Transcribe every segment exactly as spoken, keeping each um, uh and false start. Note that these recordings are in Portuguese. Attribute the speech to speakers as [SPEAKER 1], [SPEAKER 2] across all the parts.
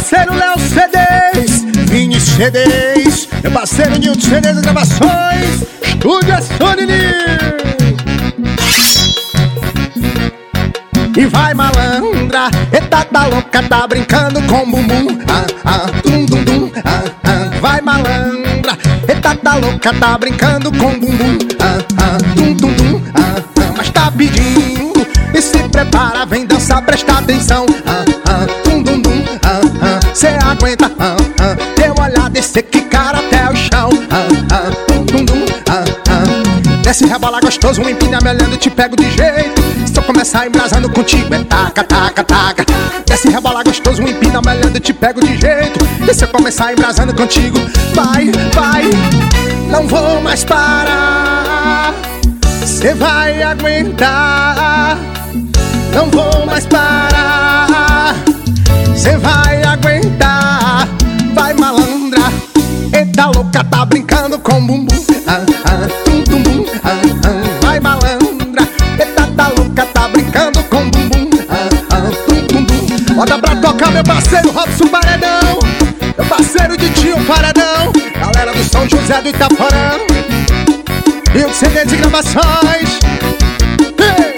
[SPEAKER 1] parceiro Léo C Ds, Vini C Ds, meu parceiro Nilton C Ds Gravações, Estúdio é Sonini. E vai malandra, eita tá louca, tá brincando com bumbum, ah, ah, tum, dum, dum, ah, ah. Vai malandra, eita tá louca, tá brincando com bumbum, ah, ah, tum, dum, dum, ah, ah. Mas tá pedindo, e se prepara, vem dançar, presta atenção, ah, ah, tum, dum, dum, ah, ah. Cê aguenta, ah, ah. Teu olhar descer que cara até o chão, ah, ah, tum, dum, dum, ah, ah. Desce rebola gostoso, um empina me olhando, te pego de jeito. Se eu começar embrasando contigo é taca, taca, taca. Desce rebola gostoso, um empina me olhando, te pego de jeito. E se eu começar embrasando contigo, vai, vai, não vou mais parar. Cê vai aguentar, não vou mais parar. Cê vai aguentar, vai malandra, eita louca, tá brincando com bumbum, ah, ah, tum, tum, bum, ah, ah. Vai malandra, eita tá louca, tá brincando com bumbum, ah, ah, tum, tum, bum. Bota pra tocar meu parceiro Robson Paredão, meu parceiro de tio Paredão, galera do São José do Itaporã, e o C D de gravações. Hey!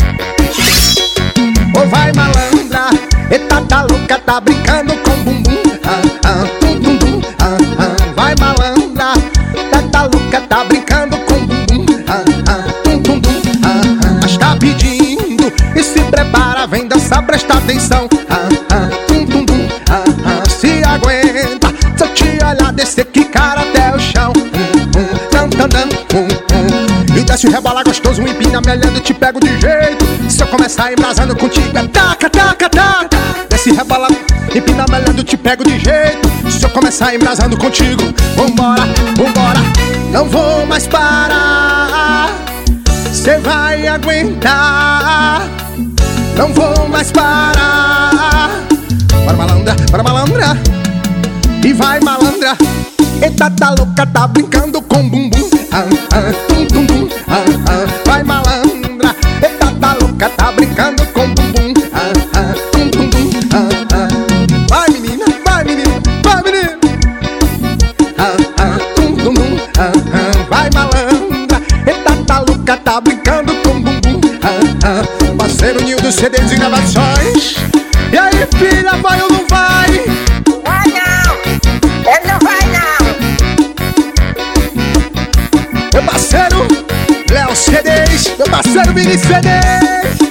[SPEAKER 1] Oh, vai malandra, eita tá louca, tá brincando com bumbum, ah, ah, tum, tum, bum, ah, ah. Vai malandra, tá, tá louca, tá brincando com bumbum, ah, ah, tum, tum, tum, ah, ah. Mas tá pedindo, e se prepara, vem dançar, presta atenção, ah, ah, tum, tum, tum, ah, ah. Se aguenta, se eu te olhar, descer que cara até o chão, hum, hum, tam, tam, tam, hum, hum. E desce rebola gostoso, um empina me olhando, te pego de jeito. Se eu começar embrasando contigo é taca, taca, taca. Desce rebola, empina me olhando, te pego de jeito. Se eu começar embrasando contigo, vambora, vambora, não vou mais parar. Cê vai aguentar, não vou mais parar. Bora malandra, bora malandra, e vai malandra, eita tá louca, tá brincando com bumbum, ah, ah, tum, tum, tum, ah, ah. Vai malandra, eita tá louca, tá brincando com bumbum, ah, ah, tum, tum, tum, ah, ah. Vai menina, vai menina, vai menina, ah, ah, tum, tum, tum, ah, ah. Vai malandra, eita tá louca, tá brincando com bumbum, ah, ah. Parceiro Nilton C Ds e gravações. E aí filha, vai ou não vai?
[SPEAKER 2] Vai não, ele não vai não.
[SPEAKER 1] Meu parceiro Léo C Ds, meu parceiro Vini C Ds.